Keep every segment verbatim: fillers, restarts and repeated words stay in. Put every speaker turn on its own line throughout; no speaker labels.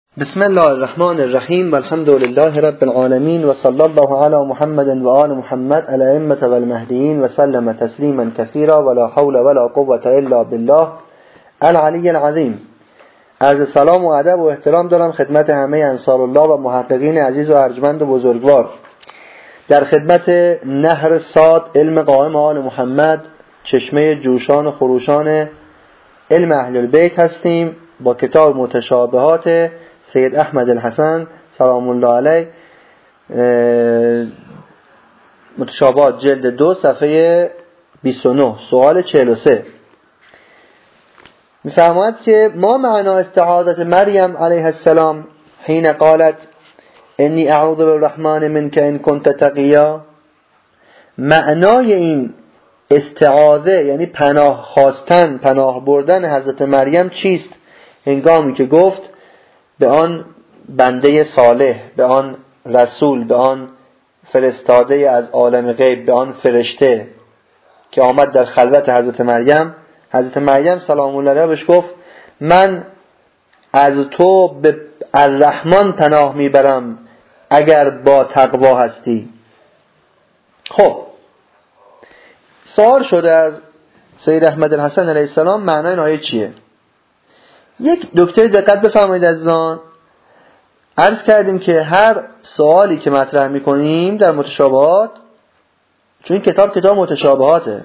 بسم الله الرحمن الرحیم و الحمد لله رب العالمین و صلی الله علی محمد و آل محمد الائمة و المهدیین و سلم تسلیما کثیرا ولا حول ولا قوة الا بالله العلی العظیم. عرض سلام و ادب و احترام دارم خدمت همه انصار الله و محققین عزیز و ارجمند و بزرگوار. در خدمت نهر صاد علم قائم آل محمد، چشمه جوشان و خروشان علم اهل البیت هستیم با کتاب متشابهات سید احمد الحسن سلام الله علیه، متشابهات جلد دو صفحه بیست و نه، سوال چهل و سه. میفرماید که ما معنا استعاذت مریم علیه السلام حین قالت انی اعوذ بالرحمن منک ان کنت تقیا. معنای این استعاذه یعنی پناه خواستن، پناه بردن حضرت مریم چیست هنگامی که گفت به آن بنده صالح، به آن رسول، به آن فرستاده از عالم غیب، به آن فرشته که آمد در خلوت حضرت مریم. حضرت مریم سلام الله علیها بهش گفت من از تو به الرحمن پناه میبرم اگر با تقوا هستی. خب سوال شده از سید احمد الحسن علیه السلام معنای این آیه چیه؟ یک نکته دقت بفرمایید عزیزان. عرض کردیم که هر سوالی که مطرح میکنیم در متشابهات، چون این کتاب کتاب متشابهاته،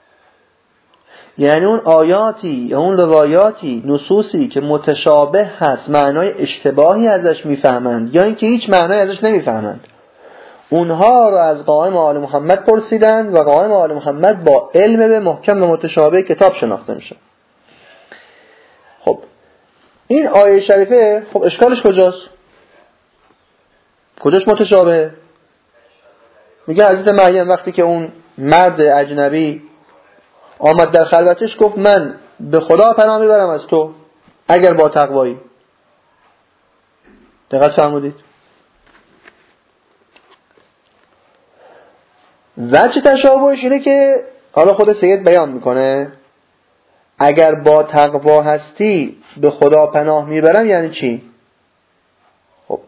یعنی اون آیاتی یا اون روایاتی نصوصی که متشابه هست معنای اشتباهی ازش میفهمند یا اینکه هیچ معنای ازش نمیفهمند، اونها رو از قائم آل محمد پرسیدند و قائم آل محمد با علم به محکم و متشابه کتاب شناخته میشه. خب این آیه شریفه خب اشکالش کجاست؟ کجاش متشابه؟ میگه حضرت مریم وقتی که اون مرد اجنبی آمد در خلوتش گفت من به خدا پناه میبرم از تو اگر با تقوایی. دقت فرمودید؟ وجه تشابهش اینه که حالا خود سید بیان میکنه اگر با تقوا هستی به خدا پناه میبرم یعنی چی؟ خب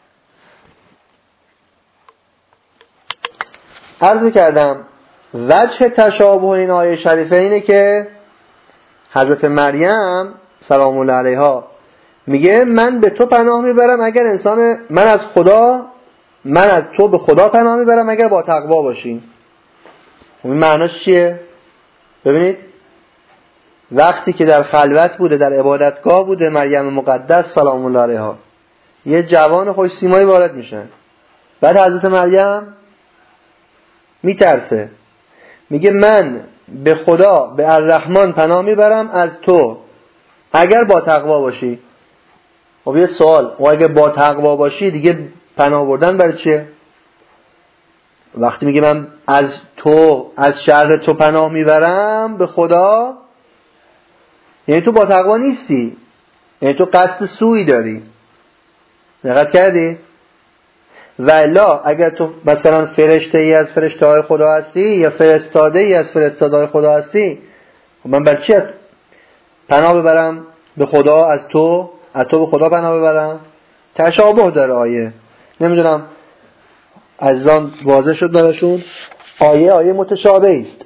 عرض کردم وجه تشابه این آیه شریفه اینه که حضرت مریم سلام الله علیها میگه من به تو پناه میبرم اگر انسان من از خدا من از تو به خدا پناه میبرم اگر با تقوا باشی. این معناش چیه؟ ببینید وقتی که در خلوت بوده، در عبادتگاه بوده مریم مقدس سلام الله علیها، یه جوان خوش سیمایی وارد میشه. بعد حضرت مریم میترسه، میگه من به خدا به الرحمن پناه میبرم از تو اگر با تقوا باشی. خب یه سوال، و اگر با تقوا باشی دیگه پناه بردن برای چیه؟ وقتی میگه من از تو از شر تو پناه میبرم به خدا، یعنی تو با تقوا نیستی، یعنی تو قصد سوئی داری. دقت کردی؟ و الا اگر تو مثلا فرشته ای از فرشته های خدا هستی یا فرستاده ای از فرستاده های خدا هستی، من بر چی پناه ببرم به خدا از تو از تو به خدا پناه ببرم؟ تشابه داره آیه. نمیدونم عزیزان واضح شد براشون؟ آیه آیه متشابه است.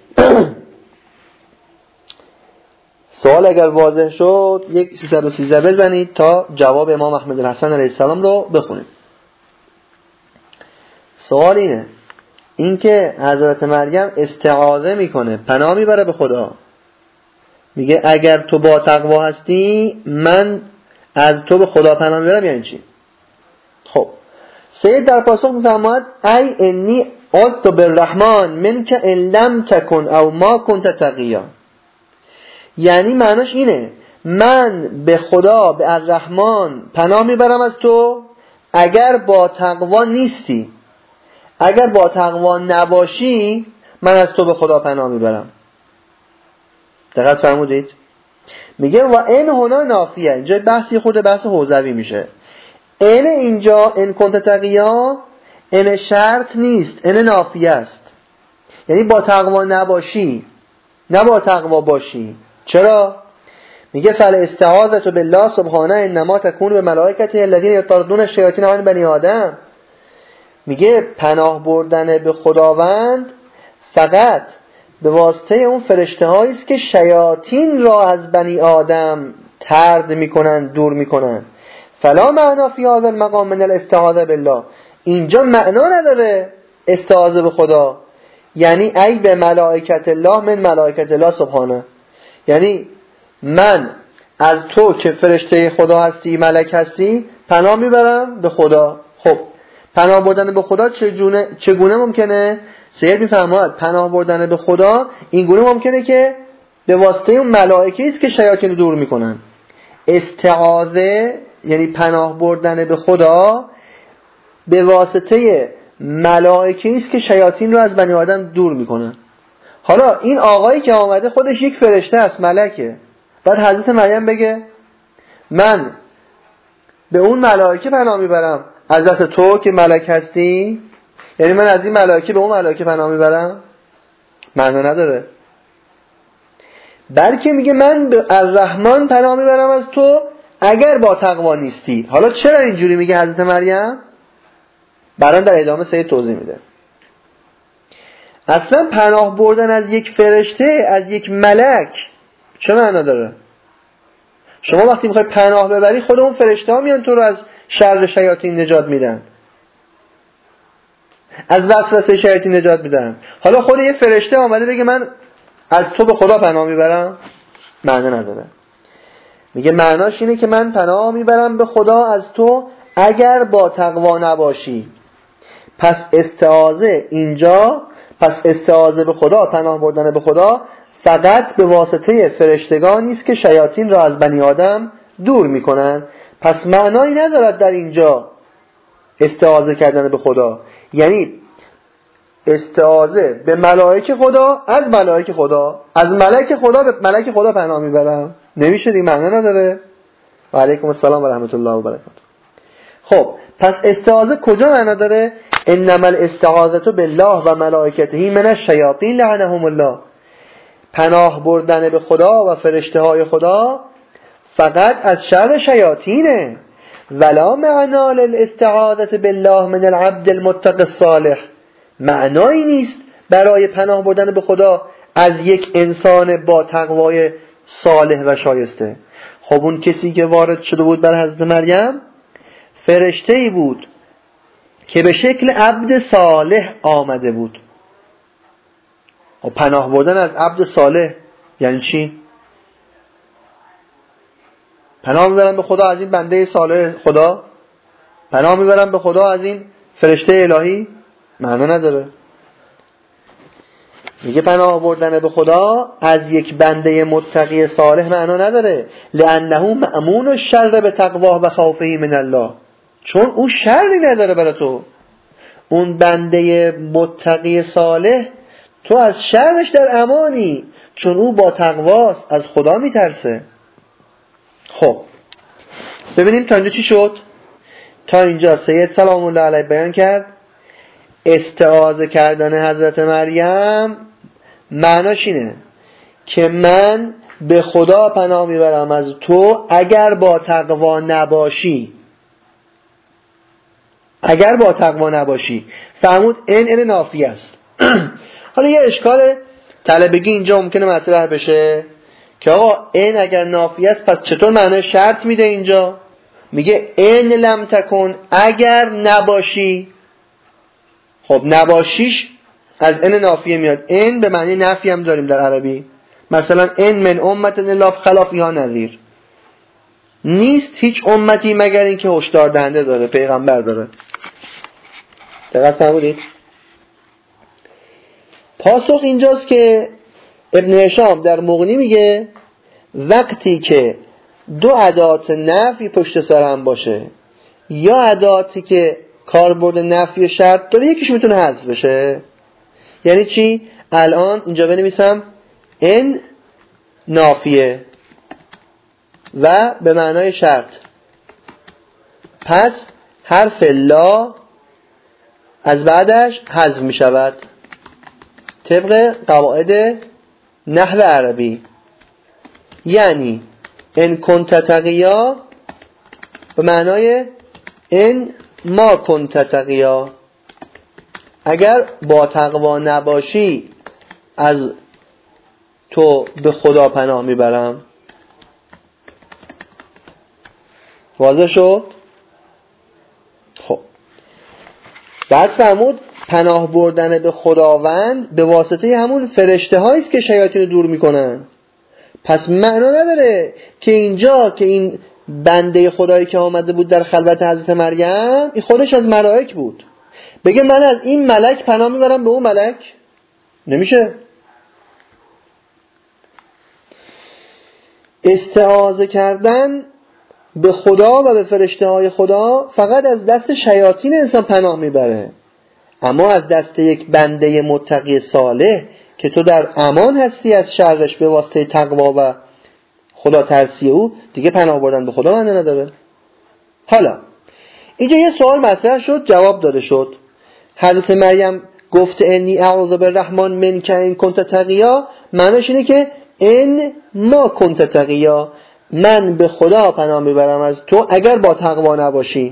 سوال اگر واضح شد یک سیصد و سیزده بزنید تا جواب امام احمد الحسن علیه السلام رو بخونید. سوال اینه، این که حضرت مریم استعاذه میکنه، پناه میبره به خدا، میگه اگر تو با تقوا هستی من از تو به خدا پناه میبرم یعنی چی؟ خب سید در پاسخ میفرماید ای انی اعوذ بالرحمن منک ان لم تکن او ما کنت تقیا. یعنی معناش اینه من به خدا به الرحمن پناه میبرم از تو اگر با تقوا نیستی، اگر با تقوا نباشی من از تو به خدا پناه میبرم. دقت فرمودید؟ میگه و این هنا نافیه. اینجا بحثی خود بحث حوزوی میشه. این اینجا ان کنت تقیا این شرط نیست، این نافیه است. یعنی با تقوا نباشی، نه با تقوا باشی. چرا؟ میگه فل استعاذة بالله سبحانه انما تكون به ملائکته الذین یطردون الشیاطین عن بنی آدم. میگه پناه بردن به خداوند فقط به واسطه اون فرشته هایی است که شیاطین را از بنی آدم طرد میکنن، دور میکنن. فلا معنا فی هذا المقام من الاستعاذة بالله. اینجا معنا نداره استعاذه به خدا، یعنی ای به ملائکت الله من ملائکت الله سبحانه، یعنی من از تو که فرشته خدا هستی، ملک هستی، پناه میبرم به خدا. خب پناه بردن به خدا چگونه چگونه ممکنه؟ سید میفرماید پناه بردن به خدا این گونه ممکنه که به واسطه اون ملائکه است که شیاطین رو دور میکنن. استعاذه یعنی پناه بردن به خدا به واسطه ملائکه است که شیاطین رو از بنی آدم دور میکنن. حالا این آقایی که آمده خودش یک فرشته است، ملکه. بعد حضرت مریم بگه من به اون ملائکه پناه میبرم از دست تو که ملک هستی، یعنی من از این ملائکه به اون ملائکه پناه میبرم، معنا نداره. بلکه میگه من به الرحمن پناه میبرم از تو اگر با تقوا نیستی. حالا چرا اینجوری میگه حضرت مریم؟ برای در ادامه سید توضیح میده. اصلا پناه بردن از یک فرشته، از یک ملک چه معنا داره؟ شما وقتی میخوای پناه ببری خود اون فرشته ها میان تو رو از شر شیاطین نجات میدن، از وسوسه شیاطین نجات میدن. حالا خود یه فرشته آمده بگه من از تو به خدا پناه میبرم، معنا نداره. میگه معناش اینه که من پناه میبرم به خدا از تو اگر با تقوا نباشی. پس استعاذه اینجا، پس استعاذه به خدا، پناه بردن به خدا فقط به واسطه فرشتگانی است که شیاطین را از بنی آدم دور میکنن. پس معنایی ندارد در اینجا استعاذه کردن به خدا، یعنی استعاذه به ملائکه خدا، از ملائکه خدا، از ملک خدا به ملک خدا پناه میبرم، نمیشه دیگه، معنا نداره. و علیکم السلام و رحمت الله و برکاته. خب پس استعاذه کجا معنا داره؟ انما الاستعاذة بالله و ملائکته من الشیاطین لعنهم الله. پناه بردن به خدا و فرشته های خدا فقط از شر شیاطینه. ولا معنا للاستعاذة بالله من العبد المتقی الصالح. معنایی نیست برای پناه بردن به خدا از یک انسان با تقوای صالح و شایسته. خب اون کسی که وارد شده بود بر حضرت مریم فرشته‌ای بود که به شکل عبد صالح آمده بود. و پناه بردن از عبد صالح یعنی چی؟ پناه میبرم به خدا از این بنده صالح خدا؟ پناه میبرم به خدا از این فرشته الهی؟ معنا نداره. میگه پناه بردن به خدا از یک بنده متقی صالح معنا نداره. لانه مأمون الشر به تقواه و خوفه من الله. چون او شری نداره برای تو. اون بنده متقی صالح تو از شرش در امانی، چون او با تقواست، از خدا میترسه. خب ببینیم تا اینجا چی شد. تا اینجا سید سلام الله علیه بیان کرد استعاذه کردن حضرت مریم معناش اینه که من به خدا پناه میبرم از تو اگر با تقوا نباشی. اگر با تقوا نباشی فرمود این این نافی است. حالا یه اشکال طلبگی اینجا ممکنه مطرح بشه که آقا این اگر نافی است پس چطور معنی شرط میده اینجا؟ میگه این لم تکن، اگر نباشی. خب نباشیش از این نافیه میاد. این به معنی نفی هم داریم در عربی. مثلا این من امت الا خلافیها نذیر. نیست هیچ امتی مگر این که هشدار دهنده داره، پیغمبر داره. دقیق فرمودید؟ پاسخ اینجاست که ابن هشام در مغنی میگه وقتی که دو ادات نفی پشت سر هم باشه یا اداتی که کاربرد نفی شرط داره یکیش میتونه حذف بشه. یعنی چی؟ الان اینجا بنویسم ان نافیه و به معنای شرط، پس حرف لا از بعدش حذف می شود طبق قواعد نحو عربی. یعنی ان کنت تقیا به معنای ان ما کنت تقیا، اگر با تقوا نباشی از تو به خدا پناه میبرم. واضح شد؟ خب بعد فرمود پناه بردن به خداوند به واسطه همون فرشته هایی است که شیاطین رو دور میکنن. پس معنا نداره که اینجا که این بنده خدایی که آمده بود در خلوت حضرت مریم این خودش از ملائک بود، بگه من از این ملک پناه میبرم به اون ملک. نمیشه. استعاذه کردن به خدا و به فرشته های خدا فقط از دست شیاطین انسان پناه میبره، اما از دست یک بنده متقی صالح که تو در امان هستی از شرش به واسطه تقوا و خدا ترسی او، دیگه پناه بردن به خدا معنی نداره. حالا اینجا یه سوال مطرح شد، جواب داده شد. حضرت مریم گفت انی اعوذ بالرحمن منک ان کنت تقیا، معنیش اینه که ان ما کنت تقیا، من به خدا پناه میبرم از تو اگر با تقوا نباشی.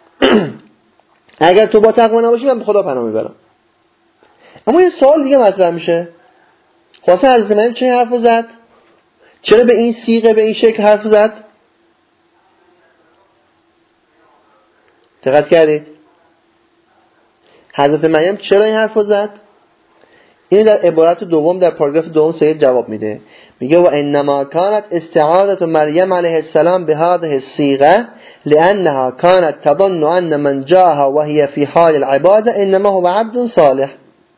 اگر تو با تقوا نباشی من به خدا پناه میبرم. اما یه سوال دیگه مطرح میشه، خواسته حضرت مریم چه حرف زد؟ چرا به این صیغه به این شکل حرف زد؟ دقت کردید؟ حضرت مریم چرا این حرف زد؟ این در عبارت دوم در پاراگراف دوم سید جواب میده، میگه و انما كانت استعاذة مریم علیه السلام بهذه الصيغه لانها كانت تظن ان من جاءها وهي في حال العباده انما هو عبد صالح.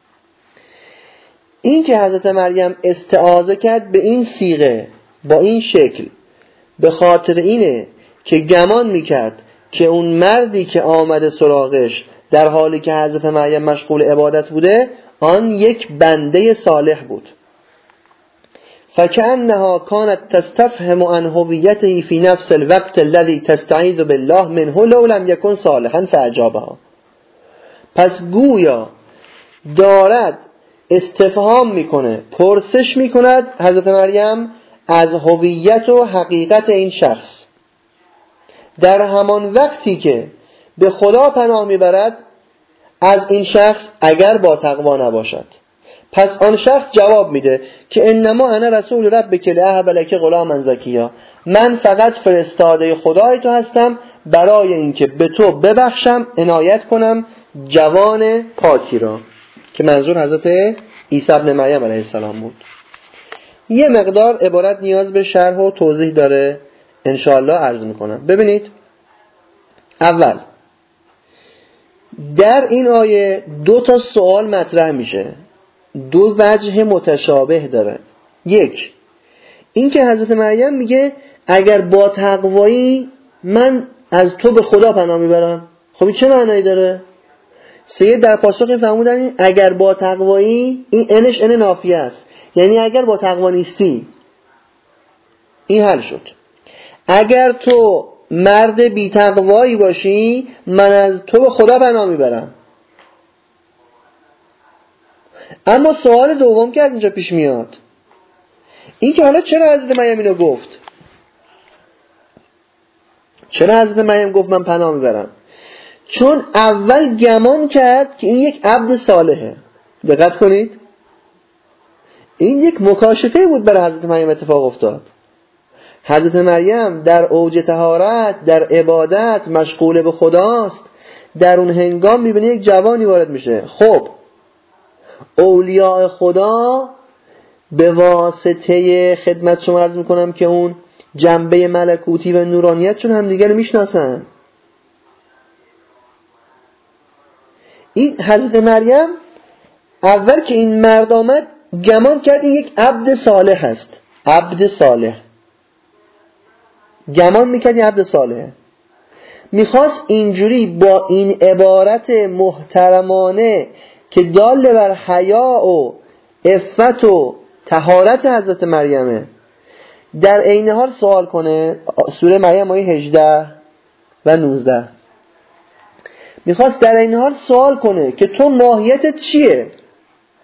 این که حضرت مریم استعاذه کرد به این صیغه با این شکل به خاطر اینه که گمان میکرد که اون مردی که آمده سراغش در حالی که حضرت مریم مشغول عبادت بوده آن یک بنده صالح بود. فكأنها كانت تستفهم عن هويته في نفس الوقت الذي تستعيذ بالله منه لو لم يكن صالحا فأجابها. پس گویا دارد استفهام میکنه، پرسش میکند حضرت مریم از هویت و حقیقت این شخص در همان وقتی که به خدا پناه میبرد از این شخص اگر با تقوا نباشد. پس آن شخص جواب میده که انما انا رسول ربک لاهب لک غلاما زکیا، من فقط فرستاده خدای تو هستم برای اینکه به تو ببخشم، عنایت کنم جوان پاکی را، که منظور حضرت عیسی ابن مریم علیه السلام بود. یه مقدار عبارت نیاز به شرح و توضیح داره، انشاءالله عرض میکنم. ببینید، اول در این آیه دو تا سوال مطرح میشه، دو وجه متشابه داره. یک، این که حضرت مریم میگه اگر با تقوایی من از تو به خدا پناه میبرم. خب این چه معنی داره؟ سید در پاسخ این فرمودن اگر با تقوایی، این انش ان نافیه است، یعنی اگر با تقوا نیستی. این حل شد. اگر تو مرد بی تقوایی باشی من از تو به خدا پناه میبرم. اما سوال دوم که از اینجا پیش میاد این که حالا چرا حضرت مریم اینو گفت؟ چرا حضرت مریم گفت من پناه میبرم؟ چون اول گمان کرد که این یک عبد صالحه. دقت کنید، این یک مکاشفه بود برای حضرت مریم اتفاق افتاد. حضرت مریم در اوج طهارت، در عبادت مشغول به خداست. در اون هنگام میبینه یک جوانی وارد میشه. خب اولیاء خدا به واسطه خدمت شما عرض میکنم که اون جنبه ملکوتی و نورانیت چون هم دیگر میشناسن. این حضرت مریم اول که این مرد آمد گمان کرد این یک عبد صالح است. عبد صالح گمان میکرد این عبد صالحه. میخواست اینجوری با این عبارت محترمانه که دال بر حیا و عفت و طهارت حضرت مریمه در عین حال سوال کنه. سوره مریم آیه هجده و نوزده میخواست در عین حال سوال کنه که تو ماهیتت چیه؟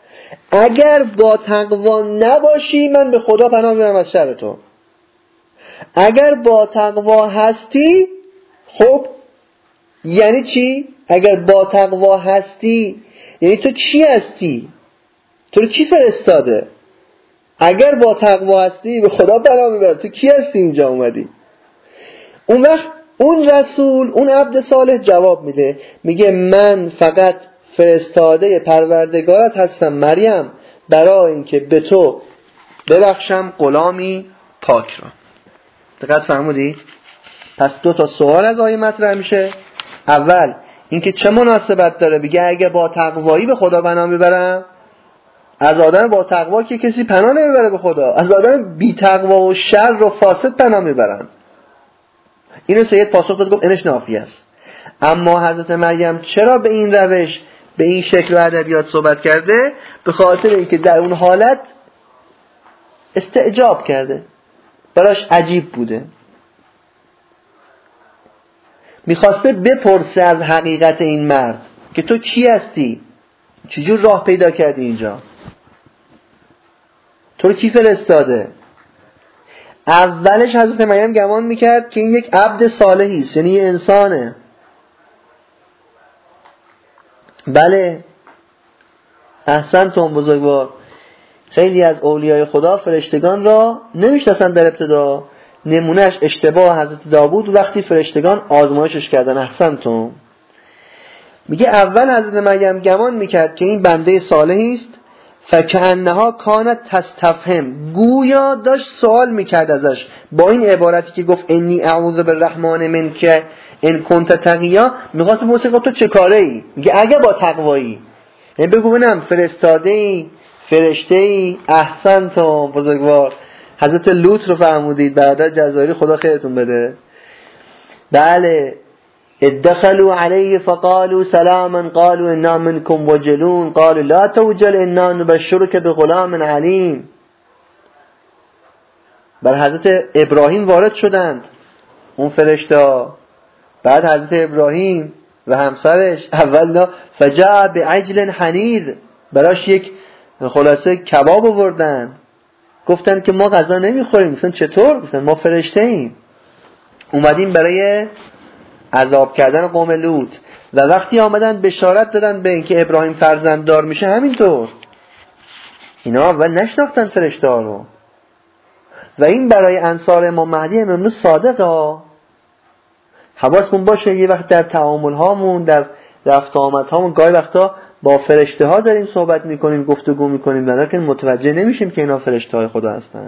اگر با تقوا نباشی من به خدا پناه میبرم از شر تو. اگر با تقوا هستی، خب یعنی چی؟ اگر با تقوا هستی یعنی تو چی هستی؟ تو رو کی فرستاده؟ اگر با تقوا هستی به خدا پناه میبرم، تو کی هستی اینجا اومدی؟ اون وقت اون رسول، اون عبد صالح جواب میده، میگه من فقط فرستاده پروردگارت هستم مریم، برای اینکه به تو ببخشم غلامی پاک را. دقت فرمودید؟ پس دو تا سوال از آیه مطرح میشه. اول اینکه چه مناسبت داره بگه اگه با تقوایی به خدا پناه میبرم؟ از آدم با تقوا که کسی پناه نمیبره به خدا، از آدم بی تقوا و شر و فاسد پناه میبرن. اینو سید پاسخ داد، گفت اینش نافی است. اما حضرت مریم چرا به این روش، به این شکل و ادبیات صحبت کرده؟ به خاطر اینکه در اون حالت استعجاب کرده، براش عجیب بوده، میخواسته بپرسه از حقیقت این مرد که تو کی هستی؟ چجور راه پیدا کردی اینجا؟ تو رو کی فرستاده؟ اولش حضرت مریم گمان میکرد که این یک عبد صالحی است، یعنی یه انسانه. بله، احسنتم بزرگوار. خیلی از اولیای خدا فرشتگان را نمیشناسن در ابتدا. نمونهش اشتباه حضرت داوود وقتی فرشتگان آزمایشش کردن. احسنتم. میگه اول حضرت مریم گمان میکرد که این بنده صالحی است، فکأنها کانت تستفهم، گویا داشت سوال میکرد ازش با این عبارتی که گفت انی اعوذ بالرحمن منک ان کنت تقیا. میخواست بپرسه تو چه کاره ای؟ میگه اگه با تقوایی، یعنی بگو ببینم فرستاده ای، فرشته ای. احسنتم بزرگوار. حضرت لوط رو فرمودید، بعدا جزایری، خدا خیرتون بده. بله، ادخلوا عليه فقالوا سلاما قالوا انا منكم وجلون قالوا لا توجل انا نبشرك بغلام علیم. بر حضرت ابراهیم وارد شدند اون فرشته. بعد حضرت ابراهیم و همسرش اولنا فجاء بعجل حنیذ، براش یک خلاصه کباب آوردن. گفتن که ما غذا نمیخوریم. مثلا چطور؟ گفتن ما فرشته ایم، اومدیم برای عذاب کردن قوم لوط. و وقتی آمدن بشارت دادن به اینکه ابراهیم فرزنددار میشه، همینطور اینا اول نشناختن فرشته ها رو. و این برای انصار امام مهدی امام صادقه. حواسمون باشه یه وقت در تعامل هامون، در رفت آمد هامون، گاهی وقتا با فرشته ها داریم صحبت میکنیم، گفتگو میکنیم، ولیکن متوجه نمیشیم که اینا فرشته های خدا هستن.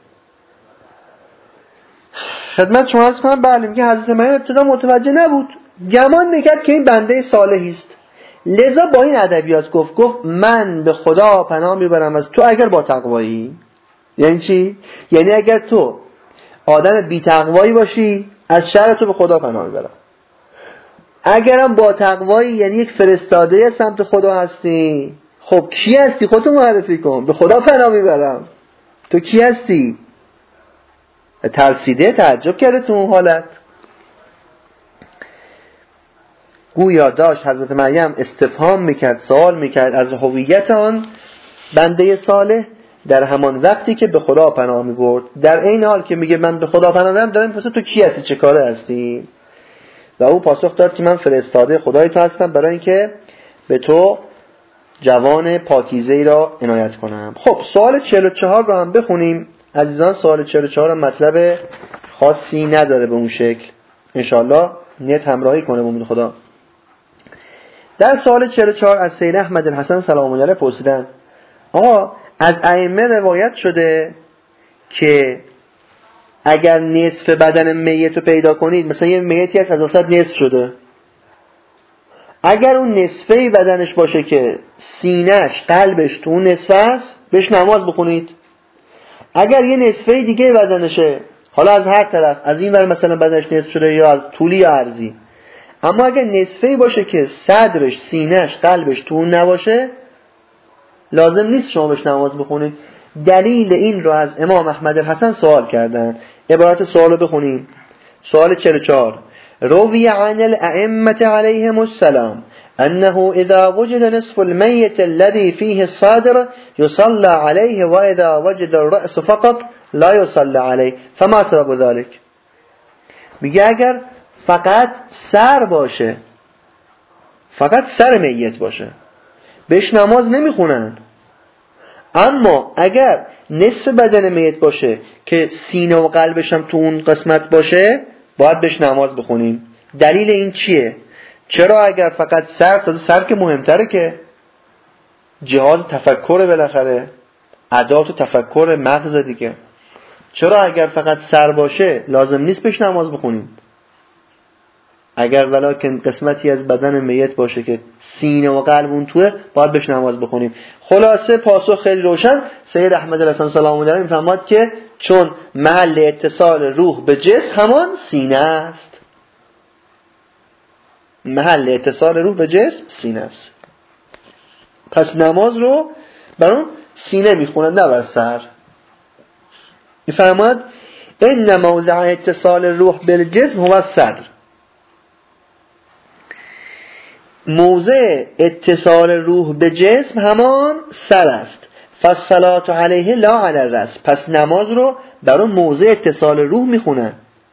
خدمت شما عرض کنم بله، میگه حضرت مریم ابتدا متوجه نبود، گمان میکرد که این بنده صالحی است، لذا با این ادبیات گفت گفت من به خدا پناه میبرم از تو اگر با تقوایی. یعنی چی؟ یعنی اگر تو آدم بی تقوایی باشی، از شر تو به خدا پناه میبرم. اگرم با تقوایی، یعنی یک فرستاده سمت خدا هستی، خب کی هستی؟ خودتو معرفی کن. به خدا پناه میبرم. تو کی هستی؟ ترسیده، تعجب کرده تو اون حالت. گویا داشت حضرت مریم استفهام میکرد، سوال میکرد از هویت آن بنده صالح در همان وقتی که به خدا پناه میبرد. در این حال که میگه من به خدا پناه میبرم، دارم میپرسه تو کی هستی، چه کاره هستی؟ و او پاسخ داد که من فرستاده خدای تو هستم برای اینکه به تو جوان پاکیزه‌ای را عنایت کنم. خب سوال چهل و چهار رو هم بخونیم عزیزان. سوال چهل و چهار هم مطلب خاصی نداره به اون شکل، انشالله نیت همراهی کنه با خدا. در سوال چهل و چهار از سید احمد الحسن سلام الله علیه پرسیدن آقا از ائمه روایت شده که اگر نصف بدن میت رو پیدا کنید، مثلا یه میتی از وسط نصف شده، اگر اون نصفه بدنش باشه که سینه‌اش قلبش تو اون نصفه است، بهش نماز بخونید. اگر یه نصفه دیگه بدنشه، حالا از هر طرف، از این ور مثلا بدنش نصف شده یا از طولی یا عرضی، اما اگر نصفه باشه که صدرش، سینه‌اش، قلبش تو اون نباشه، لازم نیست شما بهش نماز بخونید. دلیل این رو از امام احمد الحسن سوال کردن. عبارت سوال رو بخونیم. سوال چهل و چهار: روی عن الائمه علیهم السلام انه اذا وجد نصف المیت الذي فيه الصادر يصلى عليه واذا وجد الرأس فقط لا يصلى علیه فما سبب ذلك. میگه اگر فقط سر باشه، فقط سر میت باشه، بهش نماز نمیخونن. اما اگر نصف بدن میت باشه که سینه و قلبش هم تو اون قسمت باشه، باید بهش نماز بخونیم. دلیل این چیه؟ چرا اگر فقط سر، تازه سر که مهمتره، که جهاز تفکر بالاخره، ادات و تفکر مغز دیگه، چرا اگر فقط سر باشه لازم نیست بهش نماز بخونیم؟ اگر ولکن قسمتی از بدن میت باشه که سینه و قلب اون توه، باید بهش نماز بخونیم. خلاصه پاسخ خیلی روشن. سید احمد الحسن سلام الله علیه میفرماد که چون محل اتصال روح به جسم همان سینه است. محل اتصال روح به جسم سینه است. پس نماز رو بر اون سینه میخونن، نه بر سر. میفرماد ان موضع اتصال روح بالجسم هو الصدر. موضع اتصال روح به جسم همان سر است. فالصلاة علیه لا علی الراس. پس نماز رو بر اون موضع اتصال روح میخونن،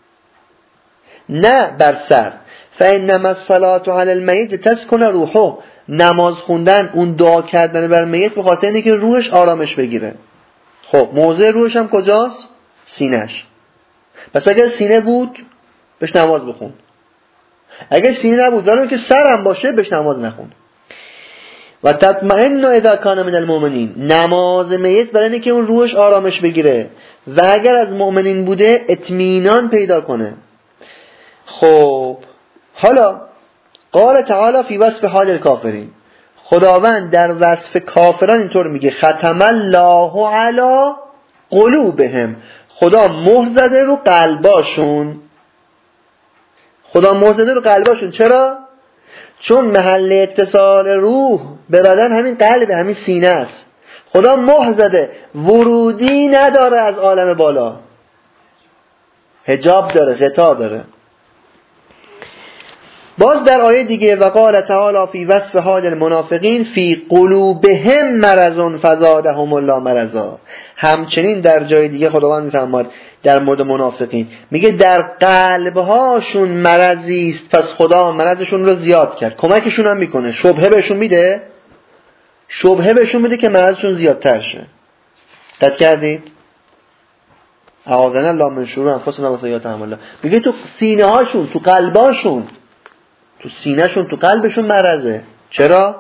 نه بر سر. فانما الصلاة علی المیت تسکن روحه. نماز خوندن، اون دعا کردن بر میت، به خاطر اینه که روحش آرامش بگیره. خب موضع روحش هم کجاست؟ سینه‌اش. پس اگر سینه بود بهش نماز بخون، اگر سینه نبود ولی که سر هم باشه بهش نماز نخون. و تطمئن اذا کان من المؤمنین. نماز میت برای اینه که اون روحش آرامش بگیره و اگر از مؤمنین بوده اطمینان پیدا کنه. خب حالا قال تعالی فی وصف حال الکافرین. خداوند در وصف کافران اینطور میگه ختم الله علی قلوبهم. خدا مهر زده رو قلباشون. خدا مهر زده رو قلباشون. چرا؟ چون محل اتصال روح به بدن همین قلب، همین سینه است. خدا مهر زده، ورودی نداره از عالم بالا، حجاب داره، غطا داره. باز در آیه دیگه وقال تعالی فی وصف حال المنافقین فی قلوبهم مرض فزادهم الله مرضا. همچنین در جای دیگه خداوند میفرماد در مورد منافقین، میگه در قلبهاشون مرضی است، پس خدا مرضشون رو زیاد کرد. کمکشون هم میکنه، شبهه بهشون میده، شبهه بهشون میده که مرضشون زیادتر شه. دقت کردید؟ اعاذنا الله من شرور انفسنا و سیئات اعمالنا. میگه تو سینه هاشون، تو قلباشون، تو سینه‌شون، تو قلبشون مرضه. چرا؟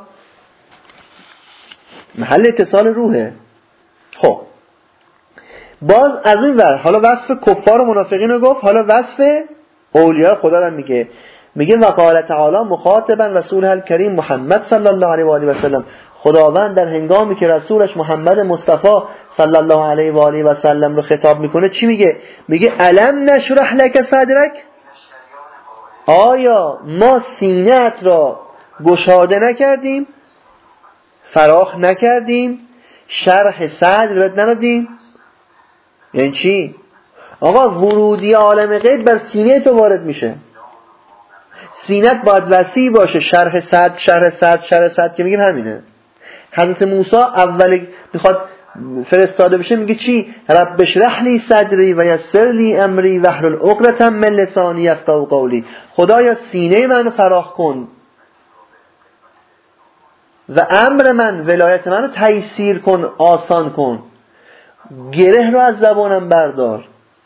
محل اتصال روحه. خب باز از این ور حالا وصف کفار و منافقین رو گفت، حالا وصف اولیاء خدا رو میگه. میگه وقال تعالی مخاطبا رسول الکریم محمد صلی الله علیه و آله و سلم. خداوند در هنگامی که رسولش محمد مصطفی صلی الله علیه و آله و سلم رو خطاب میکنه چی میگه؟ میگه الم نشرح لک صدرک. آیا ما سینه‌ات را گشاده نکردیم؟ فراخ نکردیم؟ شرح صدر بهت ندادیم؟ یعنی چی؟ آقا ورودی عالم غیب بر سینه تو وارد میشه. سینه‌ت باید وسیع باشه. شرح صدر، شرح صدر، شرح صدر که میگیم همینه. حضرت موسی اول میخواد فرستاده بشه میگه چی؟ رب اشرح لی صدری و یسر لی امری واحلل عقدة من لسانی یفقهوا قولی. خدایا سینه منو فراخ کن و امر من، ولایت منو تیسیر کن، آسان کن، گره رو از زبانم بردار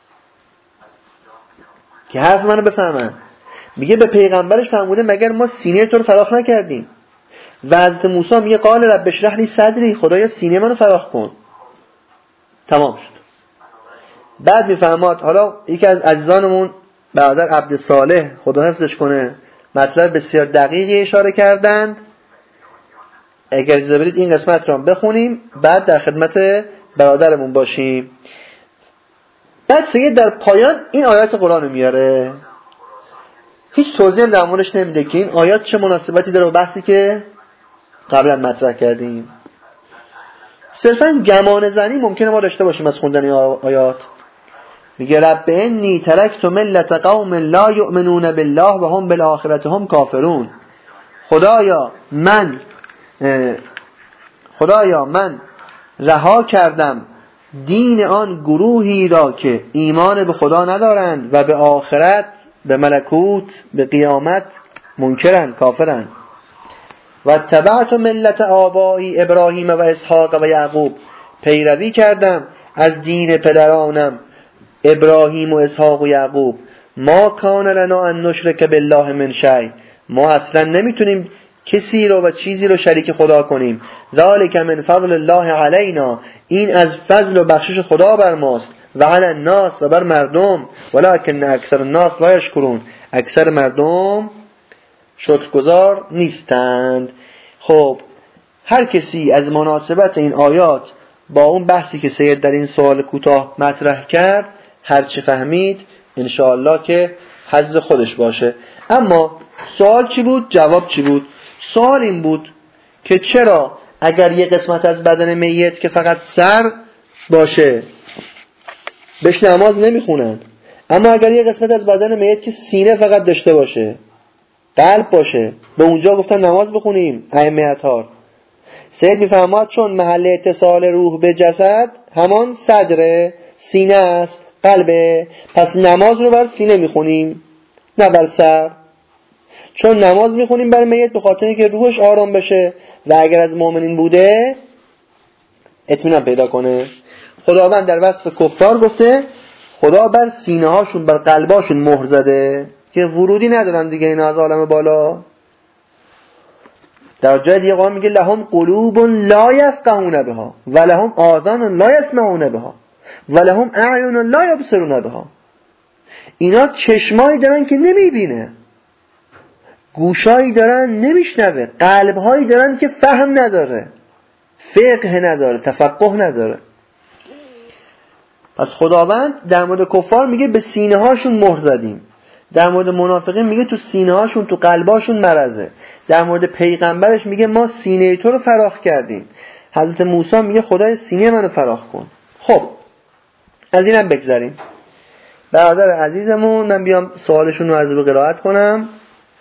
که حرف منو بفهمن. میگه به پیغمبرش فرموده مگر ما سینه تو رو فراخ نکردیم؟ و حضرت موسی میگه قال رب اشرح لی صدری، خدایا سینه منو فراخ کن. تمام شد. بعد میفرماد حالا یکی از عزیزانمون برادر عبدالصالح خدا حفظش کنه مطلب بسیار دقیقی اشاره کردند. اگر اجازه بدید این قسمت رو بخونیم بعد در خدمت برادرمون باشیم. بعد سید در پایان این آیات قرآن میاره، هیچ توضیح در موردش نمیده که این آیات چه مناسبتی داره با بحثی که قبلا مطرح کردیم. صرفا گمان زنی ممکنه ما داشته باشیم از خوندن آیات. میگه رب انی ترکت ملت قوم لا یؤمنون بالله و هم بالآخرة هم کافرون. خدایا من خدایا من رها کردم دین آن گروهی را که ایمان به خدا ندارند و به آخرت، به ملکوت، به قیامت منکرند، کافرند. و تبعت ملت آبایی ابراهیم و اسحاق و یعقوب، پیروی کردم از دین پدرانم ابراهیم و اسحاق و یعقوب. ما کان لنا ان نشرک بالله من شیء، ما اصلا نمیتونیم کسی رو و چیزی رو شریک خدا کنیم. ذالک من فضل الله علینا، این از فضل و بخشش خدا بر ماست. و علی الناس، و بر مردم. ولکن اکثر الناس لا یشکرون، اکثر مردم شکرگزار نیستند. خب هر کسی از مناسبت این آیات با اون بحثی که سید در این سوال کوتاه مطرح کرد هر چه فهمید انشاءالله که حظ خودش باشه. اما سوال چی بود؟ جواب چی بود؟ سوال این بود که چرا اگر یه قسمت از بدن میت که فقط سر باشه بهش نماز نمیخونن، اما اگر یه قسمت از بدن میت که سینه فقط داشته باشه، قلب باشه، به اونجا گفتن نماز بخونیم ائمه اطهار؟ سید میفرماد چون محل اتصال روح به جسد همان صدره، سینه است، قلبه، پس نماز رو بر سینه میخونیم نه بر سر. چون نماز میخونیم بر میت به خاطر اینکه روحش آرام بشه و اگر از مؤمنین بوده اطمینان پیدا کنه. خداوند در وصف کفار گفته خدا بر سینه هاشون، بر قلباشون مهر زده که ورودی ندارن دیگه اینا از عالم بالا. در جای دیگه قرآن میگه لهم قلوب لا یفقهون بها و لهم آذان لا یسمعون بها و لهم اعین لا یبصرون بها. اینا چشمایی دارن که نمیبینه، گوشایی دارن نمیشنوه، قلبهایی دارن که فهم نداره، فقه نداره، تفقه نداره. پس خداوند در مورد کفار میگه به سینه هاشون مهر زدیم، در مورد منافقین میگه تو سینه هاشون، تو قلباشون مرضه، در مورد پیغمبرش میگه ما سینه تو رو فراخ کردیم. حضرت موسی میگه خدای سینه منو فراخ کن. خب از اینم بگذاریم. برادر عزیزمون من بیام سوالشون رو از رو قرائت کنم.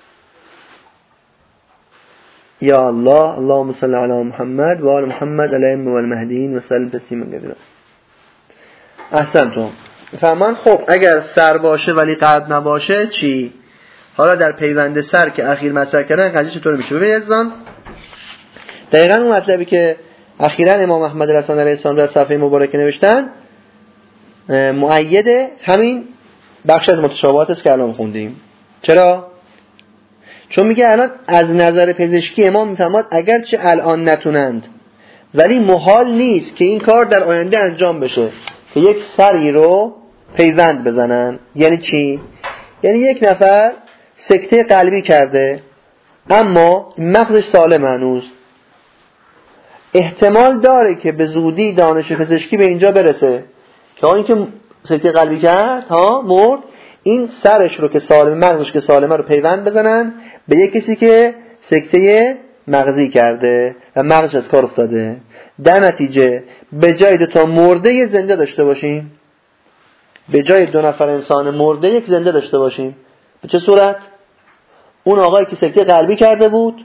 یا الله، اللهم صل علی محمد و آل محمد الائمه و المهدیین و سلم تسلیما کثیرا. احسنتم. فرمان خب اگر سر باشه ولی قلب نباشه چی؟ حالا در پیوند سر که اخیر مطرح کردن قضیه چطور میشه؟ ببینید عزیزان، دقیقاً اون مطلبی که اخیراً امام احمد رضا علیه السلام در صفحه مبارکه نوشتن مؤید همین بخش از متشابهات است که الان خوندیم. چرا؟ چون میگه الان از نظر پزشکی امام میفهمد اگرچه الان نتونند ولی محال نیست که این کار در آینده انجام بشه که یک سری رو پیوند بزنن. یعنی چی؟ یعنی یک نفر سکته قلبی کرده اما مغزش سالم هنوز، احتمال داره که به زودی دانش پزشکی به اینجا برسه که آن که سکته قلبی کرد ها مرد، این سرش رو که سالم، مغزش که سالمه رو پیوند بزنن به یک کسی که سکته مغزی کرده و مغزش از کار افتاده. در نتیجه به جای دو تا مرده یک زنده داشته باشیم، به جای دو نفر انسان مرده یک زنده داشته باشیم. به چه صورت؟ اون آقایی که سکته قلبی کرده بود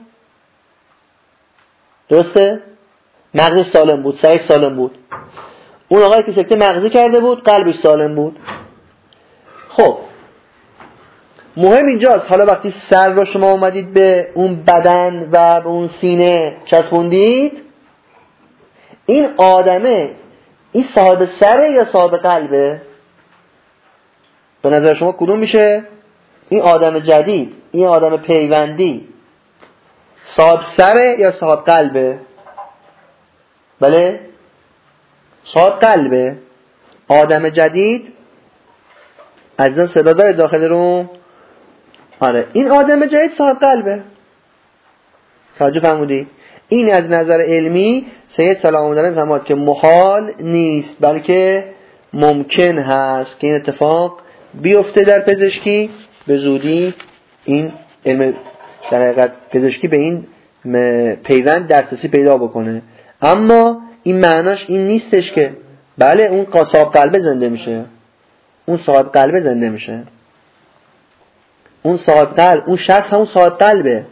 درسته؟ مغزش سالم بود، سرش سالم بود. اون آقایی که سکته مغزی کرده بود قلبش سالم بود. خب مهم اینجاست حالا وقتی سر رو شما اومدید به اون بدن و به اون سینه چسبوندید، این آدمه این صاحب سره یا صاحب قلبه؟ به نظر شما کدوم میشه؟ این آدم جدید، این آدم پیوندی صاحب سره یا صاحب قلبه؟ بله صاحب قلبه. آدم جدید عزیزان صدا داره داخل روم؟ آره این آدم جدید صاحب قلبه. توجه فرمودی؟ این از نظر علمی سید سلام الله علیه فرمود که محال نیست بلکه ممکن هست که این اتفاق بیفته در پزشکی به زودی. این علم در حقیقت پزشکی به این پیوند دسترسی پیدا بکنه، اما این معناش این نیستش که بله اون صاحب قلبه زنده میشه، اون صاحب قلبه زنده میشه، اون صاحب قلب، اون شخص همون صاحب قلبه،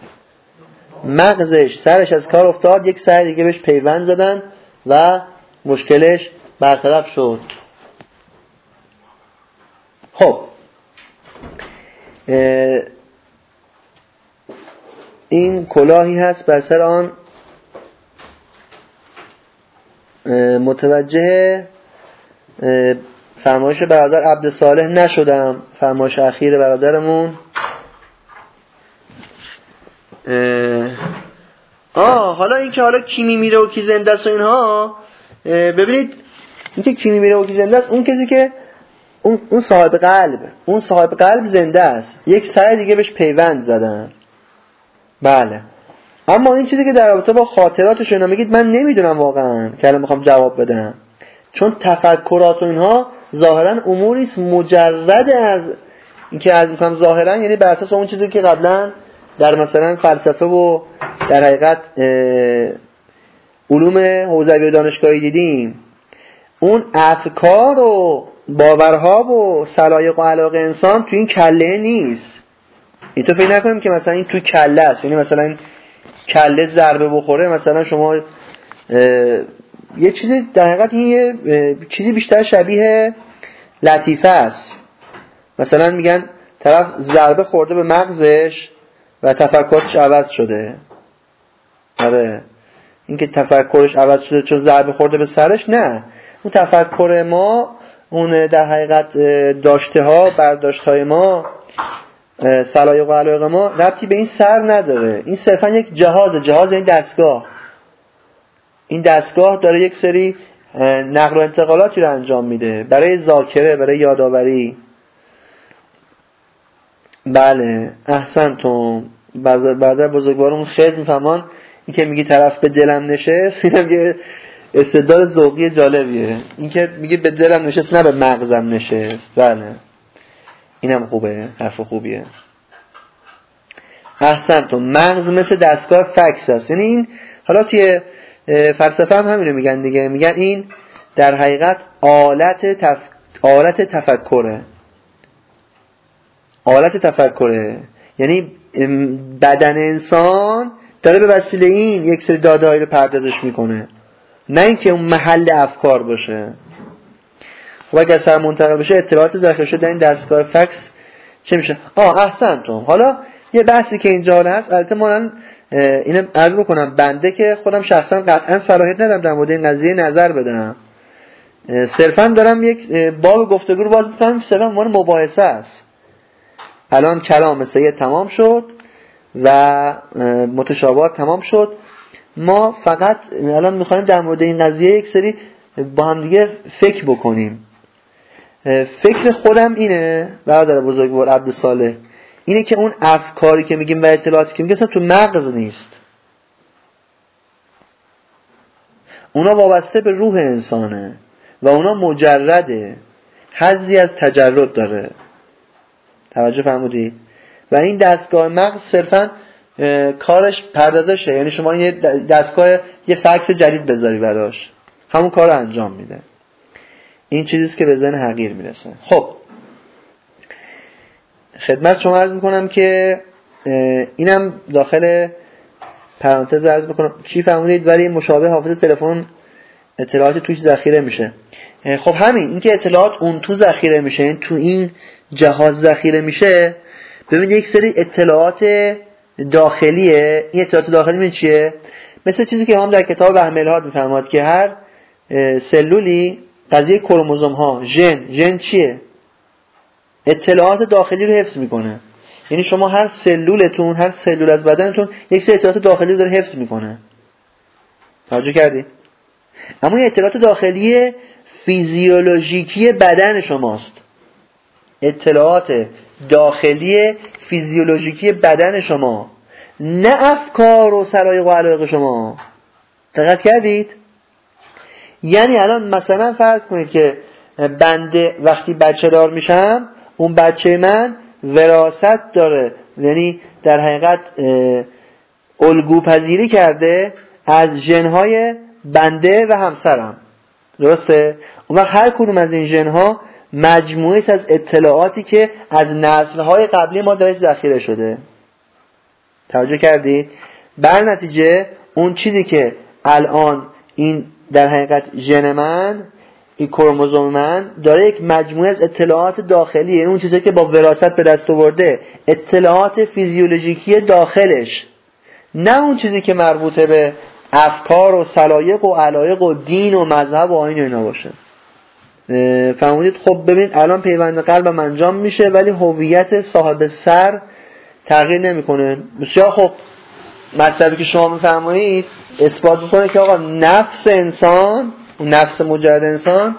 مغزش سرش از کار افتاد، یک سر دیگه بهش پیوند زدن و مشکلش برطرف شد. خب این کلاهی هست بر سر آن متوجه فرمایش برادر عبدالصالح نشدم، فرمایش اخیر برادرمون. آه حالا این که حالا کی میمیره و کی زنده است و اینها، ببینید این که کی میمیره و کی زنده است، اون کسی که اون اون صاحب قلب، اون صاحب قلب زنده است، یک سر دیگه بهش پیوند زدن. بله. اما این چیزی که در رابطه با خاطراتش اینا میگید من نمیدونم واقعا که الان میخوام جواب بدم، چون تفکرات و اینها ظاهرا اموری است مجرد از اینکه از میگم ظاهرا یعنی بر اساس اون چیزی که قبلا در مثلا فلسفه و در حقیقت علوم حوزوی و دانشگاهی دیدیم، اون افکار و باورها و سلایق و علاقه انسان تو این کله نیست. این تو فکر نکنیم که مثلا این تو کله است، یعنی مثلا این کله ضربه بخوره مثلا شما یه چیزی در حقیقت این یه چیزی بیشتر شبیه لطیفه است. مثلا میگن طرف ضربه خورده به مغزش و تفکرش عوض شده. آره این که تفکرش عوض شده چون ضربه خورده به سرش، نه، اون تفکر ما، اون در حقیقت داشته ها، برداشت های ما، سلایق و علایق ما ربطی به این سر نداره. این صرفا یک جهاز، جهاز این دستگاه. این دستگاه داره یک سری نقل و انتقالاتی رو انجام میده برای ذاکره، برای یادآوری. بله احسنتم. بعد بزرگوارمون خیلی میفهمان این که میگی طرف به دلم نشست، اینم که استدلال ذوقی جالبیه. این که میگی به دلم نشست نه به مغزم نشست. بله اینم خوبه، حرف خوبیه. احسنتم. مغز مثل دستگاه فکس است. یعنی این حالا توی فلسفه هم همینو میگن دیگه، میگن این در حقیقت آلت تف... آلت تفکره. آلت تفکره یعنی بدن انسان داره به وسیله این یک سری داده‌هایی رو پردازش میکنه، نه اینکه اون محل افکار باشه. خب اگر سر منتقل بشه اطلاعات ذخیره شده در این دستگاه فکس چه میشه؟ آه احسنتم. حالا یه بحثی که اینجا حالا هست، البته من اینو عرض بکنم، بنده که خودم شخصا قطعا صلاحیت ندارم در مورد این قضیه نظر بدم، صرفا دارم یک باب گفتگو رو باز می‌کنم، صرفا عنوان مباحثه است. الان کلام سید تمام شد و متشابهات تمام شد، ما فقط الان می‌خوایم در مورد این قضیه یک سری با هم دیگه فکر بکنیم. فکر خودم اینه برادر بزرگوار عبدالصالح، اینه که اون افکاری که میگیم و اطلاعاتی که میگیم اصلا تو مغز نیست، اونا وابسته به روح انسانه و اونا مجرده، حظی از تجرد داره. توجه فرمودید؟ و این دستگاه مغز صرفا کارش پردازشه، یعنی شما یه دستگاه یه فکس جدید بذاری براش، همون کار رو انجام میده. این چیزیست که به ذهن حقیر میرسه. خب خدمت شما عرض میکنم که اینم داخل پرانتز عرض بکنم چی فهمونید، ولی مشابه حافظه تلفن اطلاعات توش ذخیره میشه. خب همین این که اطلاعات اون تو ذخیره میشه، این تو این جهاز ذخیره میشه. ببینید یک سری اطلاعات داخلیه. این اطلاعات داخلی من چیه؟ مثل چیزی که هم در کتاب بهملهات میفرماد که هر سلولی قضیه کروموزوم ها، ژن، ژن چیه؟ اطلاعات داخلی رو حفظ میکنه. یعنی شما هر سلولتون، هر سلول از بدنتون یک سری اطلاعات داخلی رو داره حفظ میکنه. توجه کردی؟ اما این اطلاعات داخلی فیزیولوژیکی بدن شماست. اطلاعات داخلی فیزیولوژیکی بدن شما، نه افکار و سلایق و علایق شما. دقت کردید؟ یعنی الان مثلا فرض کنید که بنده وقتی بچه دار میشم، اون بچه من وراثت داره، یعنی در حقیقت الگو پذیری کرده از ژن‌های بنده و همسرم. درسته؟ اون وقت هر کدوم از این ژن‌ها مجموعه از اطلاعاتی که از نسل‌های قبلی ما درش ذخیره شده. توجه کردید؟ بر نتیجه اون چیزی که الان این در حقیقت ژن من این کروموزوم من داره یک مجموعه از اطلاعات داخلی، یعنی اون چیزایی که با وراثت به دست آورده، اطلاعات فیزیولوژیکی داخلش، نه اون چیزی که مربوطه به افکار و سلایق و علایق و دین و مذهب و آیین و اینا باشه. فهمیدید؟ خب ببینید الان پیوند قلبم انجام میشه ولی هویت صاحب سر تغییر نمیکنه. بسیار خب، مطلبی که شما میفرمایید اثبات میکنه که آقا نفس انسان، اون نفس مجرد انسان،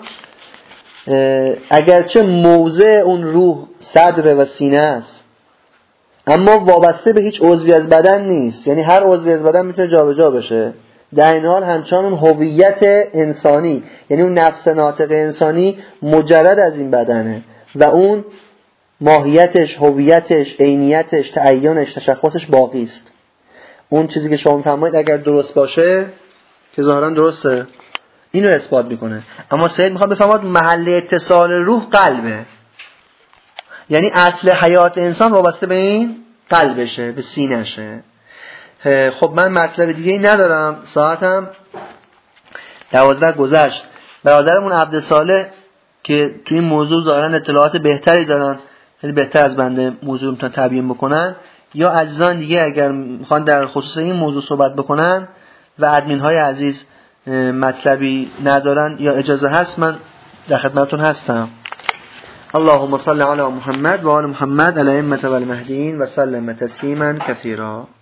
اگرچه موضع اون روح صدر و سینه است اما وابسته به هیچ عضوی از بدن نیست، یعنی هر عضوی از بدن میتونه جابجا بشه. در این حال همچنان اون هویت انسانی، یعنی اون نفس ناطق انسانی مجرد از این بدنه و اون ماهیتش، هویتش، عینیتش، تعینش، تشخصش باقی است. اون چیزی که شما میفرمایید اگر درست باشه که ظاهرا درسته، اینو اثبات میکنه. اما سید میخواد بفرماید محل اتصال روح قلبه، یعنی اصل حیات انسان وابسته به این قلبشه، به سینه‌شه. خب من مطلب دیگه ای ندارم، ساعتم دوازده گذشت. برادرمون عبدالصالح که توی این موضوع ظاهرا اطلاعات بهتری دارن، خیلی بهتر از بنده موضوع رو میتونن تبیین بکنن، یا عزیزان دیگه اگر میخوان در خصوص این موضوع صحبت بکنن و ادمین های عزیز مطلبی ندارن یا اجازه هست، من در خدمتتون هستم. اللهم صل علی محمد و آل محمد الائمة والمهدیین و سلم تسلیما کثیرا.